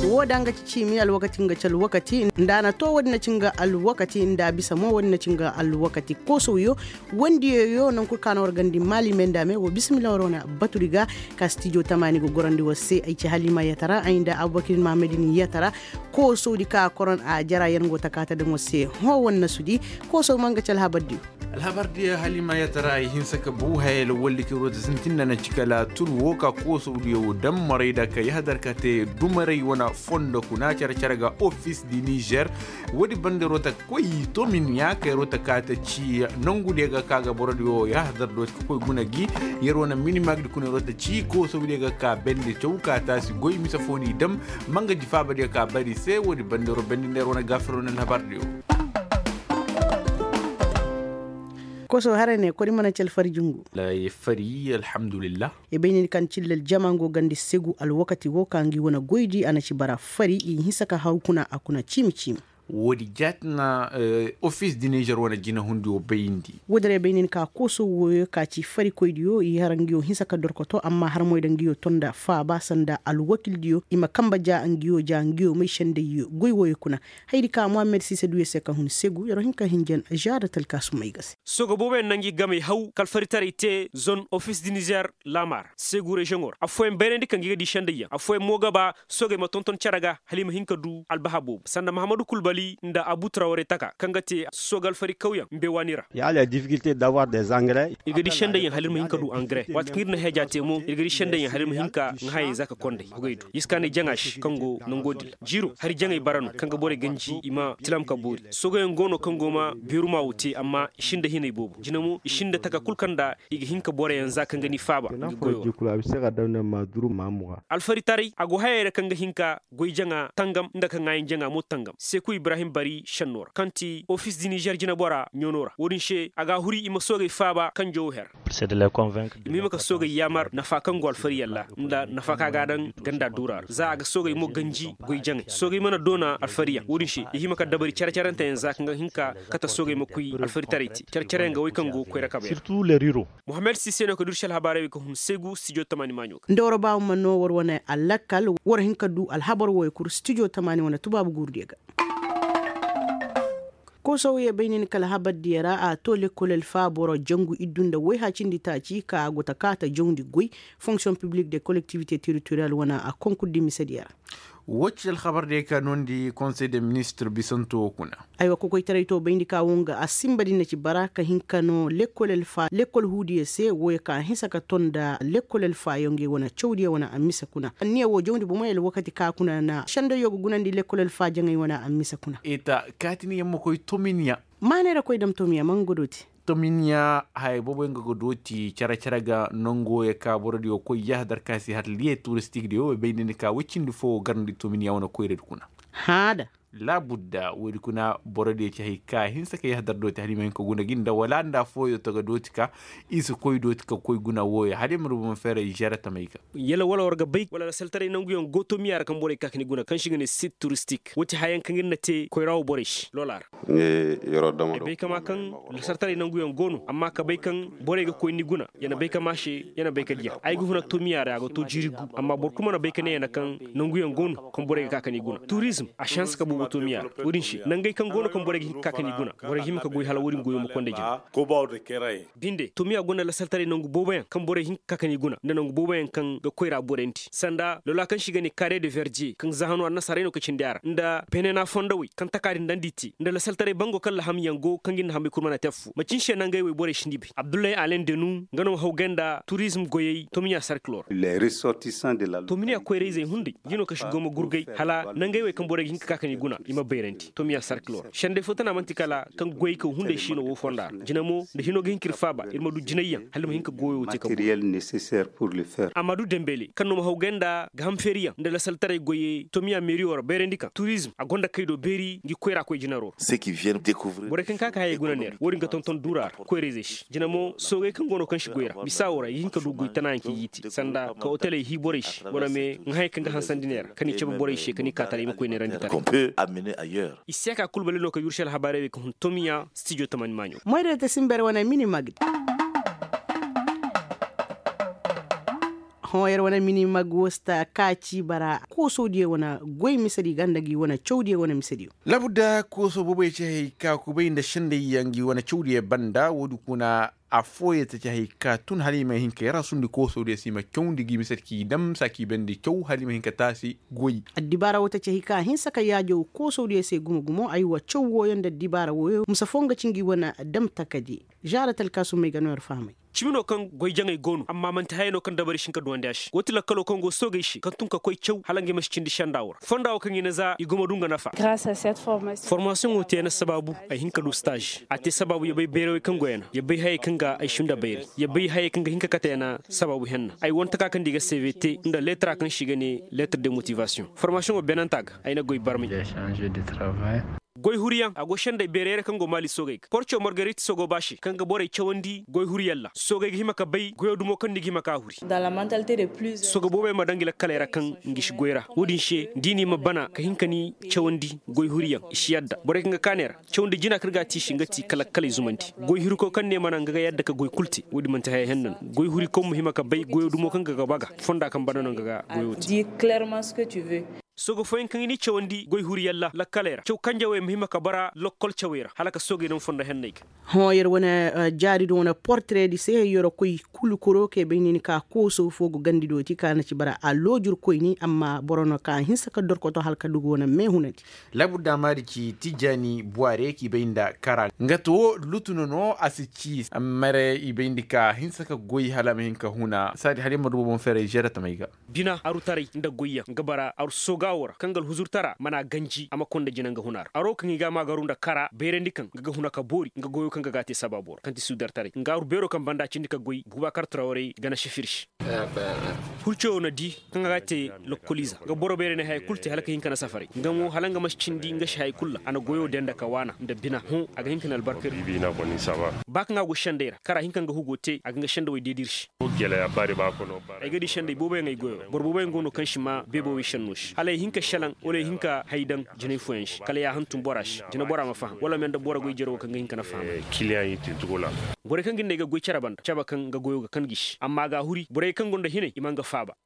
wodanga cimi alwakati nga cal wakati ndana to wadna cinga alwakati nda bisa mo wadna cinga alwakati ko soyo wandi yo nan ku kana wargandi mali mendame wo bismillah warona baturiga ka studio tamani go gorandi wose ay ci halima yatara ainda abubakar mamadini yatara ko so di ka koron a jara yan go takata de wose ho wonna sudi ko so manga cal habaddi الهبردي هالما يتراي هنسك بوها يلولي كروت سنتنا نشكلا تلوكا كوسو ديو دم مريدا كي يهدر كتي دمري وانا فندق ناشر شرقا اوفيس دي نيجر ودي بندروتا كوي تومين ياكي روتا كاتا تشي نونغو ديغا كاغا بورديو يهدر دوت كوي غناجي يرونا ميني ماغد كوني روتا تشي كوسو ديغا كا بندي چوكا تاسي غوي ميسافوني دم مانغا جفابا ديغا كا بادي سي ودي بندرو بندي نيرونا غافرونا الهبرديو koso harane ko dimana cal fari jungu la yefari alhamdulillah e bayni kan cillel jamango gandi segu al wakati wo kangi wona goydi ana ci bara fari in hisaka hawkuna akuna chimi wodi jatna office di Niger wana jina hundi o bayindi wodere bayni ka koso wo ka ci fari koydiyo i harangiyo hisaka dorkoto amma har moy dangiyo tonda fa ba sanda al wakildiyo ima kamba ja angiyo mai shande yo goy wo kuna haydi ka Muhammad Cissé duwe seka hun segu yoro hinka hinjen jaratal kasumay gas sogo bobe nangi gamay haw kal faritarite zone office di Niger lamar segu regionor afoy berendi kangi di shande ya afoy mogaba soge ma tonton charaga halima hinka du al bahabu sanda Mahamadou Kulbali nda Abou Traoré taka kangati sogal fari kawya mbe wanira il y a la difficulté d'avoir des engrais igadi shende yin halirma hinka du engrais wat ngirna hejate mo igadi shende yin halirma hinka ngahay zaka konde goydo iskane jangash kango nongodil jiru hari jangay baranu kanga bore ganji ima tilam ka buri sogo en gono kango ma biruma wuti amma shinde hinay bobu jinamo shinde taka kulkanda igi hinka bore en zaka ngani faba goyo jikula bisega dawna maduru mamwa alfari tari ago hayere kanga hinka goy janga tangam ndaka ngayin janga mo tangam seku Ibrahim Bari Shanor kanti office di Niger jina bora nyonora wodin she aga huri ima soge faba kan her c'est de les convaincre mi maka soge yamar nafa kan gol fari yalla nda nafa ka gadan ganda durar za aga soge mo ganji goy jange soge mana dona alfariya wodin she yi maka dabari charcharanta en zaka hinka kata soge mo kuy alfari tariti charcharenga way kango koy rakabe surtout les ruraux Mohamed Cissé no ko durshal habare ko hum segu studio tamani manyo ndoro baw manno wor wona alakal wor hinka du al habar woy kur studio tamani wona tubabu gurdega ko sauye bainin kala habar diyara a tole kolel faboro jangu idunda wai hacin di taci ka gota kata jondi gui fonction publique des collectivités territoriales wana a concours di misadiyara wacce alkhabar da yake non di conseil des ministres bisanto kuna aywa ko koy tarayto bayndi ka wonga a simbadi na ci baraka hinkano l'école hudiye se woy ka hisaka tonda l'école fa yonge wona chawdiye wona amisa kuna niya wo jondi bo mayel wakati ka kuna na shanda yogo gunandi l'école fa jangay wona amisa kuna eta katini yamma koy tominya manera koy dam tomiya mangodoti tominya hay bobo nga godoti charaga nongo e ka borodi o koy yahdar kasi har lié touristique de o beydini ka wicindi fo garndi tominya wona koyred kuna hada la budda wodi kuna borode ci hay ka hinsa ka yahdar doti hadi men ko guna ginda wala nda foyo to doti ka isu koy doti ka koy guna woyo hadi mo dum fere jarata mayka yela wala warga bay wala saltare nangu yon goto miyar kan bore kakni guna kan shigene site touristique woti hayan kan ginna te koy raw borish lolar ne yoro damo bay kama kan saltare nangu yon gonu amma ka bay kan bore ga koy ni guna yana bay kama she yana bay ka dia ay gufuna to miyar ga to jirigu amma bor kuma na bay kan yana kan nangu yon gonu kan bore ga kakni guna tourisme a chance ka bugo to miyar wurin shi nangay kan gono kan bore ga kakni guna bore him ka goy hala wurin goyo mo konde jim ko bawde keray binde to miya gona la saltare nangu bobayan kan bore hin kakani guna nangu bobayan kan ga koyra borenti sanda lola kan shigani carré de verdier kan zahano anna sareno ko cindara nda penena fondawi kan takari ndanditi nda la saltare bango kan la ham yango kan gin hambe kurmana tefu macin she nangay we bore shindibi Abdoulaye Alain Denu ngano hawgenda tourisme goyey to miya sarklor les ressortissants de la to miya koyre zey hundi jino ka shigo mo gurgay hala nangay we kan bore hin kakani guna ima berenti to miya sarklor shande fotana mantikala kan goy ko hunde shino wo fonda jinamo de hino gin kirfaba irma du jinayyan halma hinka goyo te ka matériel nécessaire pour le faire Amadou Dembélé kanu hawgenda gam feria de la saltare goye to miya meri wor berendika tourisme agonda kaydo beri ngi koyra ko jinaro ceux qui viennent découvrir bore kan kaka hay guna ner wori nga tonton durar ko rezesh jinamo soge kan gono kan shigoyra bisawora yinka du goy tananki yiti sanda ka hotel hi borish wona me ngai kan hansandiner kani chebe borish kani katale mo ko ne randita qu'on peut amener ailleurs isiaka kulbale no ko yurshel habare ko tomiya studio tamani manyo moyde te simbere wona mini magdi hoyar wana mini magwasta kaci bara ko so die wana goy misadi gandagi wana chawdi wana misadi labuda ko so bobe ce ka ku bayin da shinde yangi wana chawdi banda wodu kuna a foye ta ka tun halima hinka yara sun di ko so de sima kyaundi gi misarki dam saki bendi kyau halima hinka tasi goyi addibara wata ka hin saka yajo ko so de se gumo aywa chawwo yanda dibara wo musafonga cingi wana dam takadi jaratal kasu mai ganuwar fahimai chimino kan goy jangay gonu amma man ta hayno kan dabari shinka duwande ashi wotila kalo kan go sogay shi kan tun ka koy cew halange mas cindi shandawor fondawo kan ina za iguma dunga nafa grâce à cette formation wote na sababu ay hinka du stage ate sababu yabay berewe kan goyena yabay hay kan ga ay shunda bayri yabay hay kan ga hinka katena sababu henna ay wonta ka kan diga CVT nda lettre kan shigane lettre de motivation formation o benantag ay na goy barmi j'ai changé de travail goy huriyan ago shanda berere kango mali sogay porcho marguerite sogo bashi kanga bore chawandi goy huriyalla sogay hima ka bay goyo dumo kan digi maka huri dans la mentalité de plusieurs sogo bobe madangila kalera kan ngish goyra wudin she dini mabana ka hinkani chawandi goy huriyan ishiyadda bore kanga kanera chawandi jina kirga ti shingati kala kala zumanti goy huri ko kan ne mana ngaga yadda ka goy kulti wudi man ta hay hennan goy huri ko muhima ka bay goyo dumo kan ga baga fonda kan banana ngaga goyoti dis clairement ce que tu veux sogo foyin kan ni chawandi goy huri yalla la kalera chaw kanja we mihima ka bara lokol chawera halaka sogi non fonda hennayka hoyer wana jari do wana portrait di se yoro koy kulukuro ke benini ka ko so fogo gandi do ti kana ci bara a lojur koy ni amma borono ka hinsa ka dor ko to halka dugo wana me hunati labudda mari ci tijani boire ki beinda kara ngato lutuno no asici amare ibindika hinsa ka goy halama hinka huna sadi halima do bon fere jerata mayga bina arutari nda goyya ngabara ar gawar kangal huzurtara mana ganji ama konda jinanga hunar aro kan ga magarunda kara berendi kan ga huna ka bori nga goyo kan ga gate sababor kanti sudartare ngaru bero kan banda cindi ka goyi Boubacar Traoré gana shifirsh hulcho na di kan ga gate lokoliza ga boro bere ne hay kulti halaka hinka na safari ngamo halanga mas cindi nga shay kulla ana goyo denda ka wana nda bina hu aga hinka na albarkar bina ko ni sawa bak nga go shandera kara hinka nga hugote aga nga shanda way dedirsh o gele ya bari ba ko no ay gadi shande bobe ngay goyo bor bobe ngono kan shima bebo wi shannush hinka shalan ole hinka haydan jine fuensh kala ya hantum borash jina bora ma faham wala men da bora goy jero kan hinka na faham client yi tintugola bore kan ginde ga goy charabanda chaba kan ga goyo ga kan gish amma ga huri bore kan gonda hine imanga faba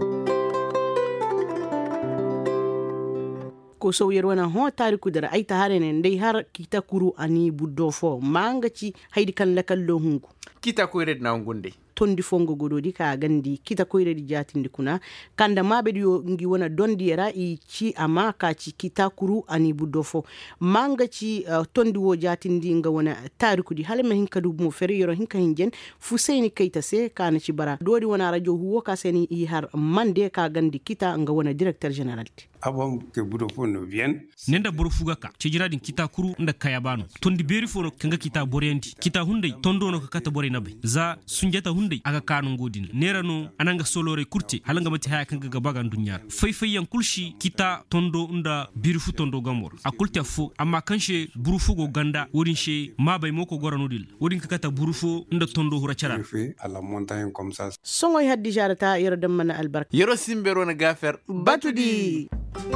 ko so yerwana ho tariku dara ay ta harene ndey har kita kuru ani buddofo manga ci haydi kan lakal lo hungu kita ko red na ngunde tondi fongo gododi ka gandi kita koyre di jatindi kuna kanda mabe yo ngi wona dondi era i ci ama ka ci kita kuru ani buddofo manga ci tondi wo jatindi nga wona tariku di halma hinka du mo fere yoro hinka hinjen Fuseni Keita se kana ci bara dodi wona radio huwo ka seni i har mande ka gandi kita nga wona directeur général avant que buddofo ne vienne nenda borofuga ka ci jiradin kita kuru nda kayabano tondi beri fono kanga kita borendi kita hunde tondo no kata bore nabe za sunjata hunde aga kanu godin nerano ananga solore kurti halanga mati haya kanga gabaga dunyar fay yan kulshi kita tondo nda birifu tondo gamor akulti afu amma kanshe burufu go ganda wodin she mabay moko goranudil wodin kata burufu nda tondo hura chara à la montagne comme ça songo haddi jarata yero damana albarka yero simbero na gafer batudi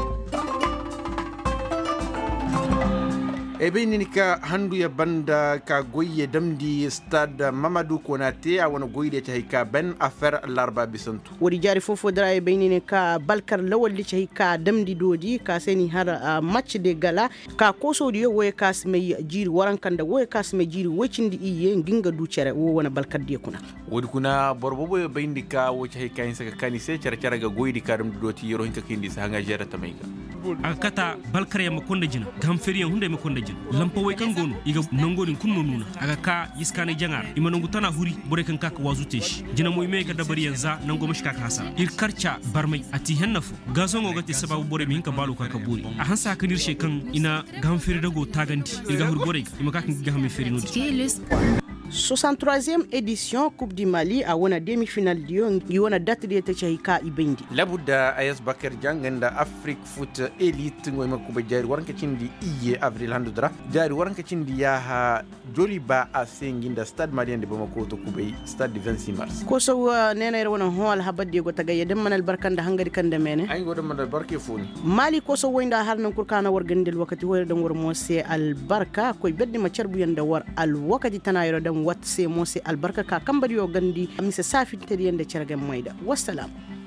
ebe nini ka handu ya banda ka goye damdi stade Mamadou Konaté a wona goyde ta hika ben affaire larba bisantu wodi jari fofo dara e beynine ka balkar lawol li hika damdi dodi ka seni har match de gala ka kosodi yo woy kasme jiri warankanda woy kasme jiri wocindi iye ginga du cere wo wona balkar de kuna wodi kuna borbobo e beyndi ka wo ta hika insa ka kani se cara ga goydi ka dum doti yoro hinka kindi sa hanga jera tamayga akata balkar ya makonda jina gamferiya hunde makonda jina lampa way kan gono iga nangoni kunno nuna aga ka iskane jangar ima nangu tana huri bore kan kaka wazutesh jina moy me ka dabari yanza nango mashka ka hasa ir karcha barmai ati hennafu gazongo gati sababu bore mi hinka balu kaka buri a hansa kanir shekan ina gamferi dago taganti iga hur bore ima kaka ngiga hamme feri nodi 63e édition Coupe du Mali a wona demi-finale dio ngi wona date de ta hika ibendi labuda AS Bakar janganda Afrique Foot Elite ngoy makko be jari waranka cindi iye avril handudra jari waranka cindi ya ha joliba a senginda stade malien de Bamako to kubay stade du 26 mars ko so nena wona hol habadde go tagaye dem manal barkanda hangari kande mene ay go dem manal barke foni Mali ko so woynda harnan kurkana war gandel wakati wor dam wor mo se al barka koy beddi ma cerbu yanda war al wakati tanayro dam kan wat se mo se albarka ka kambari yo gandi amisa safin tari yanda cergen maida wassalam